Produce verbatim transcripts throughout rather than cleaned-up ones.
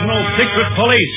International Secret Police.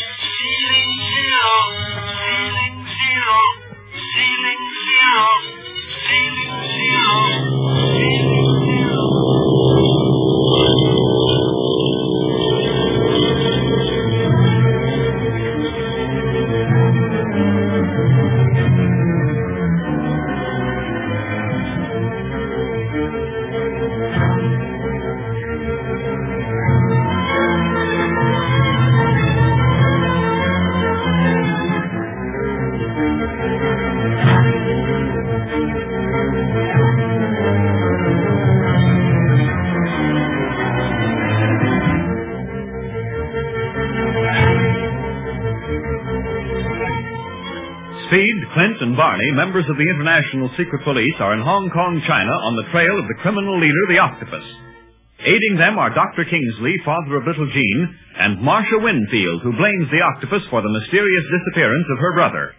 Speed, Clint, and Barney, members of the International Secret Police, are in Hong Kong, China, on the trail of the criminal leader, the Octopus. Aiding them are Doctor Kingsley, father of little Jean, and Marcia Winfield, who blames the Octopus for the mysterious disappearance of her brother.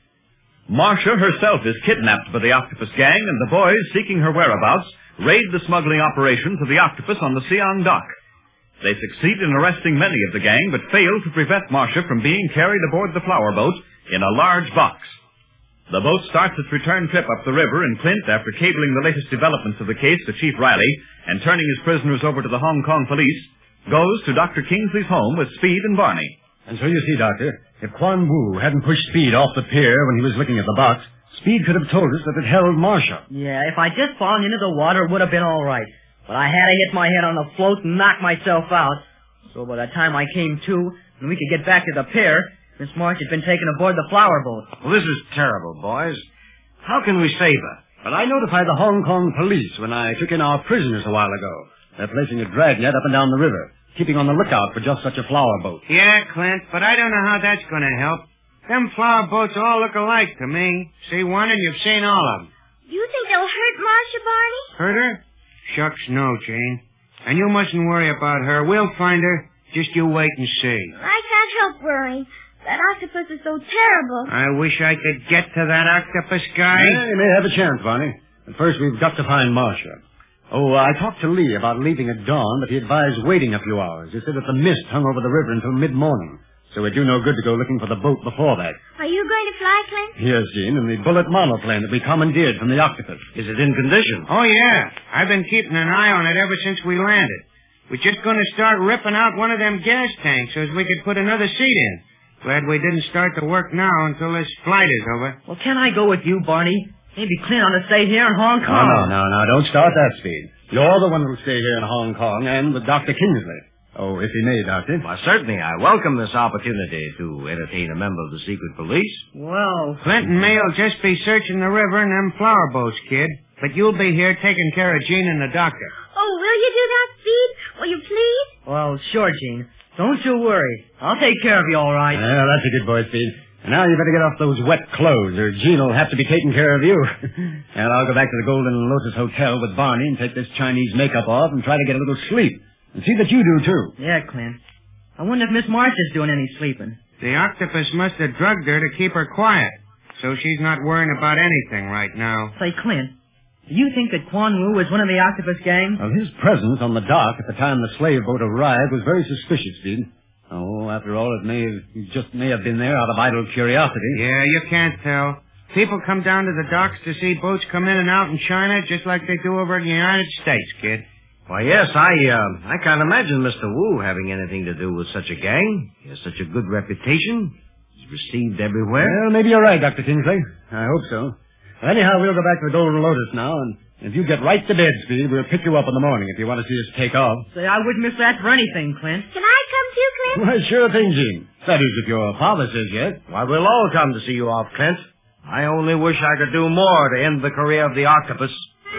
Marcia herself is kidnapped by the Octopus gang, and the boys, seeking her whereabouts, raid the smuggling operations of the Octopus on the Siang dock. They succeed in arresting many of the gang, but fail to prevent Marcia from being carried aboard the flower boat in a large box. The boat starts its return trip up the river, and Clint, after cabling the latest developments of the case to Chief Riley and turning his prisoners over to the Hong Kong police, goes to Doctor Kingsley's home with Speed and Barney. And so you see, Doctor, if Quan Wu hadn't pushed Speed off the pier when he was looking at the box, Speed could have told us that it held Marcia. Yeah, if I'd just fallen into the water, it would have been all right. But I had to hit my head on the float and knock myself out. So by the time I came to and we could get back to the pier, Miss March had been taken aboard the flower boat. Well, this is terrible, boys. How can we save her? But I notified the Hong Kong police when I took in our prisoners a while ago. They're placing a dragnet up and down the river, keeping on the lookout for just such a flower boat. Yeah, Clint, but I don't know how that's going to help. Them flower boats all look alike to me. See one and you've seen all of them. You think they'll hurt Marcia, Barney? Hurt her? Shucks, no, Jane. And you mustn't worry about her. We'll find her. Just you wait and see. I can't help worrying. That octopus is so terrible. I wish I could get to that octopus guy. Yeah, you may have a chance, Barney. But first, we've got to find Marcia. Oh, I talked to Lee about leaving at dawn, but he advised waiting a few hours. He said that the mist hung over the river until mid-morning, so it'd do no good to go looking for the boat before that. Are you going to fly, Clint? Yes, Jean, and the bullet monoplane that we commandeered from the Octopus. Is it in condition? Oh, yeah. I've been keeping an eye on it ever since we landed. We're just going to start ripping out one of them gas tanks so as we could put another seat in. Glad we didn't start the work now until this flight is over. Well, can I go with you, Barney? Maybe Clint ought to stay here in Hong Kong. No, no, no, no. Don't start that, Speed. You're the one who'll stay here in Hong Kong and with Doctor Kingsley. Oh, if he may, Doctor. Why, certainly. I welcome this opportunity to entertain a member of the secret police. Well, Clint and me'll just be searching the river and them flower boats, kid. But you'll be here taking care of Jean and the doctor. Oh, will you do that, Speed? Will you please? well, sure, Jean. Don't you worry. I'll take care of you all right. Well, that's a good boy, Speed. And now you better get off those wet clothes, or Jean will have to be taking care of you. And I'll go back to the Golden Lotus Hotel with Barney and take this Chinese makeup off and try to get a little sleep. And see that you do, too. Yeah, Clint. I wonder if Miss March is doing any sleeping. The octopus must have drugged her to keep her quiet, so she's not worrying about anything right now. Say, Clint, do you think that Quan Wu was one of the octopus gang? Well, his presence on the dock at the time the slave boat arrived was very suspicious, Speed. Oh, after all, it may have, he just may have been there out of idle curiosity. Yeah, you can't tell. People come down to the docks to see boats come in and out in China just like they do over in the United States, kid. Why, yes, I, uh, I can't imagine Mister Wu having anything to do with such a gang. He has such a good reputation. He's received everywhere. Well, maybe you're right, Doctor Kingsley. I hope so. Well, anyhow, we'll go back to the Golden Lotus now, and if you get right to bed, Speed, we'll pick you up in the morning if you want to see us take off. Say, I wouldn't miss that for anything, Clint. Can I come too, Clint? Well, sure thing, Jean. That is, if your father says yes. Why, we'll all come to see you off, Clint. I only wish I could do more to end the career of the octopus.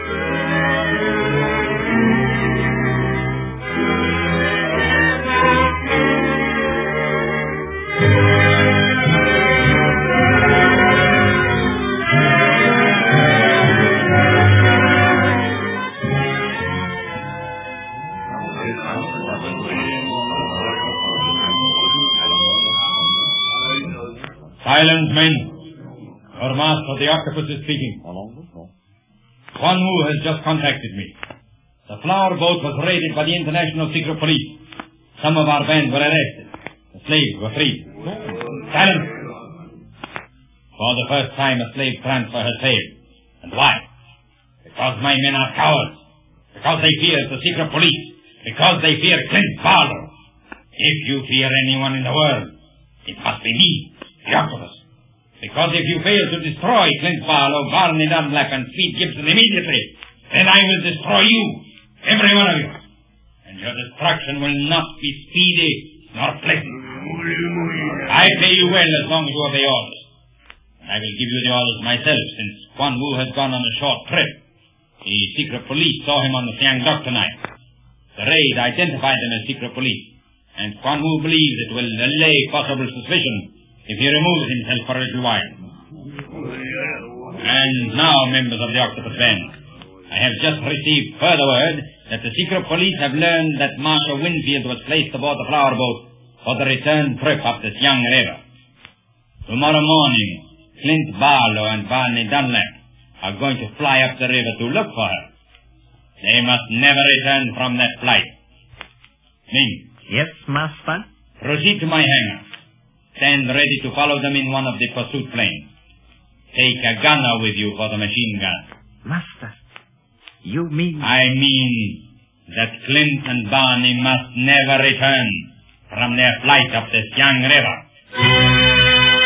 Silence, men. Your master, the octopus, is speaking. Quan Wu has just contacted me. The flower boat was raided by the International Secret Police. Some of our band were arrested. The slaves were freed. Silence! For the first time, a slave transfer has failed. And why? Because my men are cowards. Because they fear the secret police. Because they fear Clint Barlow. If you fear anyone in the world, it must be me, the octopus. Because if you fail to destroy Clint Barlow, Barney Dunlap, and Speed Gibson immediately, then I will destroy you, every one of you. And your destruction will not be speedy nor pleasant. I pay you well as long as you obey orders. I will give you the orders myself, since Quan Wu has gone on a short trip. The secret police saw him on the Siang Dok tonight. The raid identified them as secret police, and Quan Wu believes it will allay possible suspicion if he removes himself for a little while. And now, members of the Octopus Band, I have just received further word that the secret police have learned that Marshal Winfield was placed aboard the flower boat for the return trip up the Siang River. Tomorrow morning, Clint Barlow and Barney Dunlap are going to fly up the river to look for her. They must never return from that flight. Ming. Yes, master? Proceed to my hangar. Stand ready to follow them in one of the pursuit planes. Take a gunner with you for the machine gun. Master, you mean... I mean that Clint and Barney must never return from their flight up the Siang River.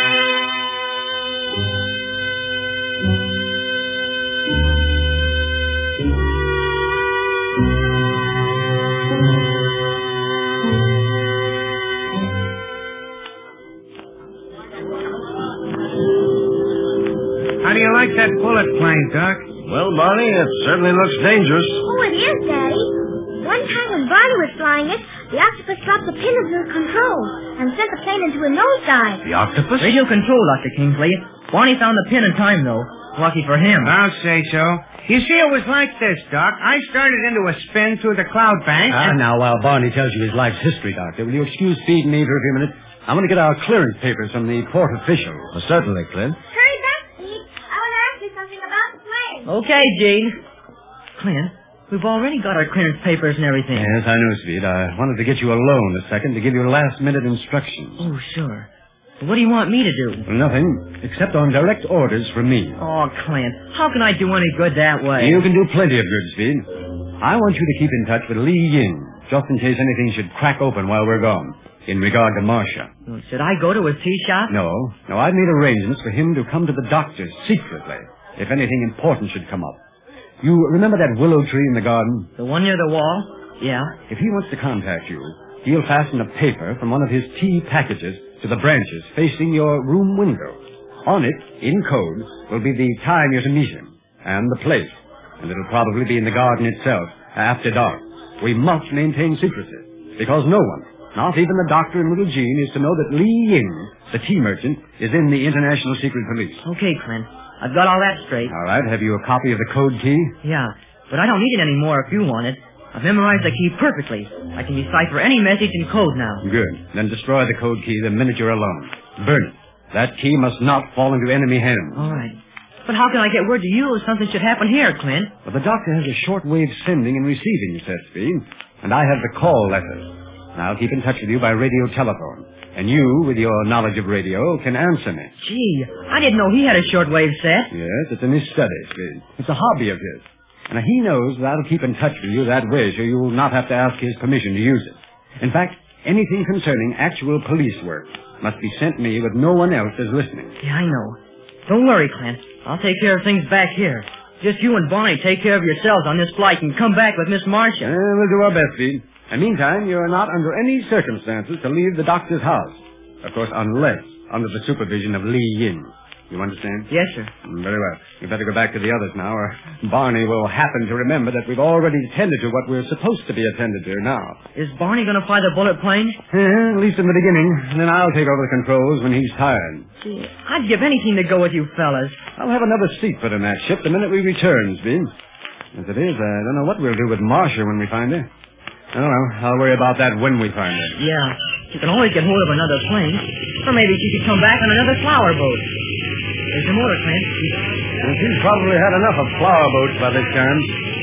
How do you like that bullet plane, Doc? Well, Barney, it certainly looks dangerous. Oh, it is, Daddy. One time when Barney was flying it, the octopus dropped the pin into the controls and sent the plane into a nosedive. The octopus? Radio control, Doctor Kingsley. Barney found the pin in time, though. Lucky for him. I'll say so. You see, it was like this, Doc. I started into a spin through the cloud bank. Ah, and... now, while Barney tells you his life's history, Doctor, will you excuse Speed and me for a few minutes? I want to get our clearance papers from the port official. Well, certainly, Clint. Hurry back, Speed. I want to ask you something about the plane. Okay, Gene. Clint, we've already got our clearance papers and everything. Yes, I know, Speed. I wanted to get you alone a second to give you last-minute instructions. Oh, sure. But what do you want me to do? Well, nothing, except on direct orders from me. Oh, Clint, how can I do any good that way? You can do plenty of good, Speed. I want you to keep in touch with Li Yin, just in case anything should crack open while we're gone, in regard to Marcia. Well, should I go to his tea shop? No. No, I've made arrangements for him to come to the doctor's secretly, if anything important should come up. You remember that willow tree in the garden? The one near the wall? Yeah. If he wants to contact you, he'll fasten a paper from one of his tea packages to the branches facing your room window. On it, in code, will be the time you're to meet him, and the place. And it'll probably be in the garden itself, after dark. We must maintain secrecy, because no one, not even the doctor and little Jean, is to know that Li Ying, the tea merchant, is in the International Secret Police. Okay, Clint. I've got all that straight. All right. Have you a copy of the code key? Yeah, but I don't need it anymore if you want it. I've memorized the key perfectly. I can decipher any message in code now. Good. Then destroy the code key the minute you're alone. Burn it. That key must not fall into enemy hands. All right. But how can I get word to you if something should happen here, Clint? Well, the doctor has a shortwave sending and receiving, said Speed. And I have the call letters. I'll keep in touch with you by radio telephone. And you, with your knowledge of radio, can answer me. Gee, I didn't know he had a shortwave set. Yes, it's in his study, Speed. It's a hobby of his. And he knows that I'll keep in touch with you that way, so you'll not have to ask his permission to use it. In fact, anything concerning actual police work must be sent me with no one else is listening. Yeah, I know. Don't worry, Clint. I'll take care of things back here. Just you and Barney take care of yourselves on this flight and come back with Miss Marcia. Uh, we'll do our best, Speed. And meantime, you're not under any circumstances to leave the doctor's house. Of course, unless under the supervision of Li Yin. You understand? Yes, sir. Very well. You'd better go back to the others now, or Barney will happen to remember that we've already attended to what we're supposed to be attended to now. Is Barney going to fly the bullet plane? Yeah, at least in the beginning. And then I'll take over the controls when he's tired. Gee, I'd give anything to go with you fellas. I'll have another seat put in that ship the minute we return, Speed. As it is, I don't know what we'll do with Marcia when we find her. I don't know. I'll worry about that when we find her. Yeah. She can always get hold of another plane. Or maybe she could come back on another flower boat. There's the motor, Clint. And she's probably had enough of flower boats by this time.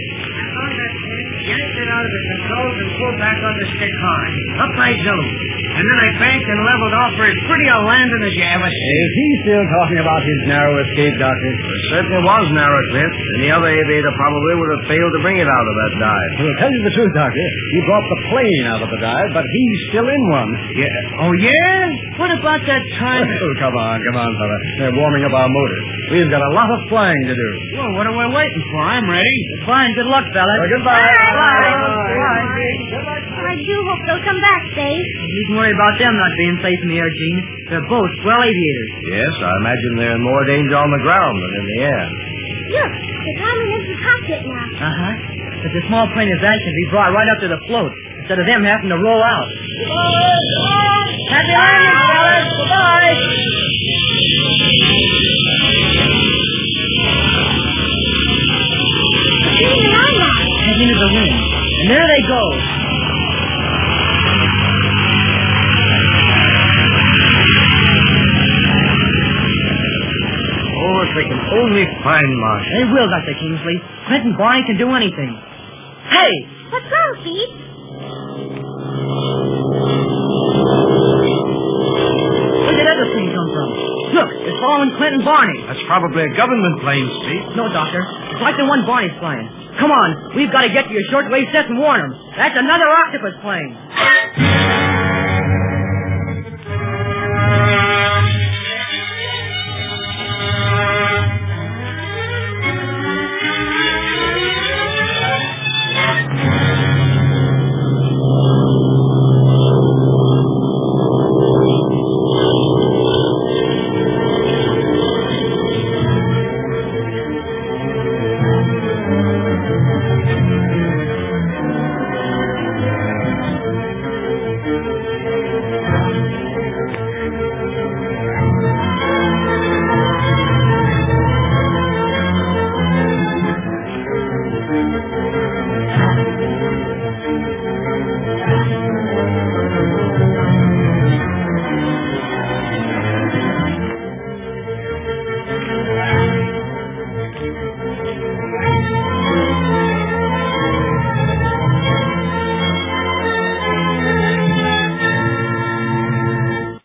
Yank it out of the controls and pull back on the stick hard. Up my zone. And then I banked and leveled off for as pretty a landing as you ever see. Is he still talking about his narrow escape, Doctor? It certainly was narrow, Clint. Any other aviator probably would have failed to bring it out of that dive. To tell you the truth, Doctor, he brought the plane out of the dive, but he's still in one. Yeah. Oh, yeah? What about that time? Oh, come on, come on, fella. They're warming up our motors. We've got a lot of flying to do. Well, what are we waiting for? I'm ready. Fine, good luck, fella. Well, goodbye. Bye. Bye. I do hope they'll come back safe. You can worry about them not being safe in the air, Gene. They're both swell aviators. Yes, I imagine they're in more danger on the ground than in the air. Look, they're climbing into the cockpit now. Uh-huh. But the small plane of that can be brought right up to the float instead of them having to roll out. Happy landing, fellas. Goodbye. Heading an eye Heading into the wind. And there they go. Oh, if they can only find Marcia. They will, Doctor Kingsley. Clint and Barney can do anything. Hey! What's wrong, Pete? Where did that other thing come from? Look, it's following Clint and Barney. That's probably a government plane, Steve. No, Doctor. It's like the one Barney's flying. Come on. We've got to get to your shortwave set and warn them. That's another octopus plane. Thank you.